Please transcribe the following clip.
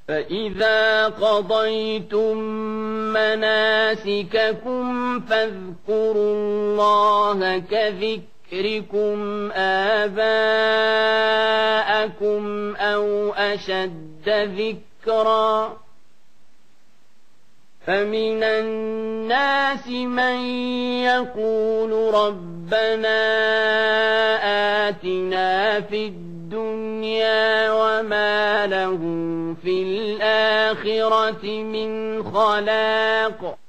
فإذا قضيتم مناسككم فاذكروا الله كذكركم آباءكم أو أشد ذكرا فمن الناس من يقول ربنا آتنا في الدنيا وما له في الآخرة من خلاق